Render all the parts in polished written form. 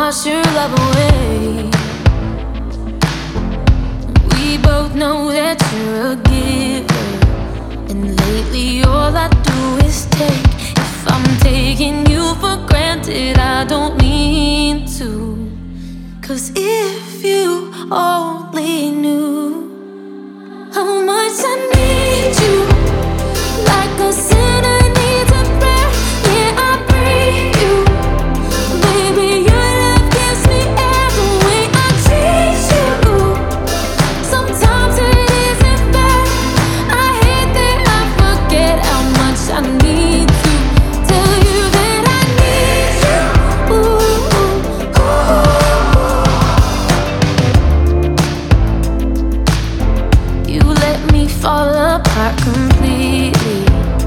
wash your love away. We both know that you're a giver, and lately all I do is take. If I'm taking you for granted, I don't mean to. 'Cause if you only knew how much I need you, like a sinner needs a prayer. Yeah, I pray you, baby. Your love gives me air the way I treat you. Sometimes it isn't fair. I hate that I forget how much I need to tell you that I need you. Ooh, ooh. You let me fall apart completely.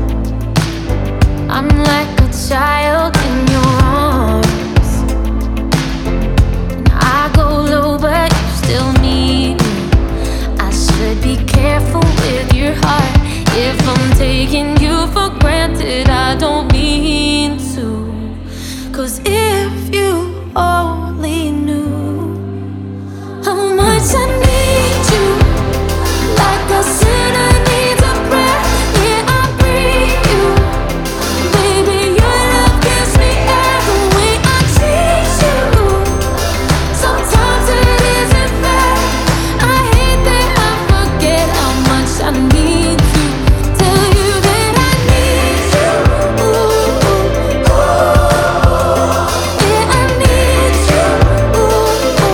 I'm like a child in your arms, and I go low but you still need me. I should be careful with your heart. If I'm taking you for granted, I don't mean to. 'Cause if you only knew how much I need you, like a sinner needs a prayer. Yeah, I breathe you, baby. Your love gives me air the way I treat you. Sometimes it isn't fair. I hate that I forget how much I need to tell you that I need you. Ooh, ooh, ooh. Yeah, I need you. Ooh,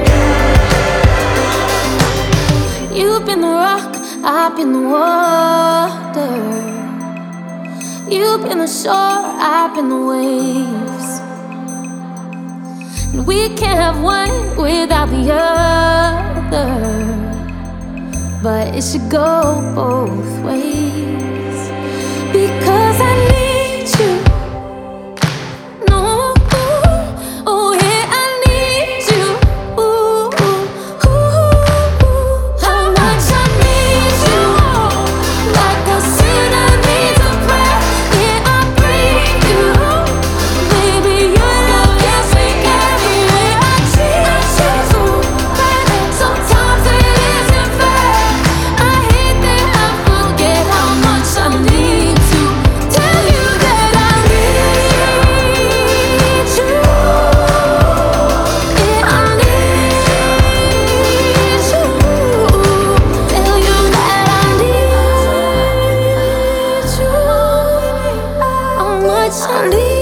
ooh. You've been the rock, I've been the water. You've been the shore, I've been the waves. And we can't have one without the other, but it should go both ways. Because I need you. No, ooh, oh yeah, I need you. Ooh, ooh, ooh. How much I need you, like a sinner needs a prayer. Yeah, I breathe you, baby. Your love gives me every way I treat you. Sometimes it isn't fair. I hate that I forget how much I need to tell you that I need you. Yeah, I need you. Tell you that I need you. How much I need you.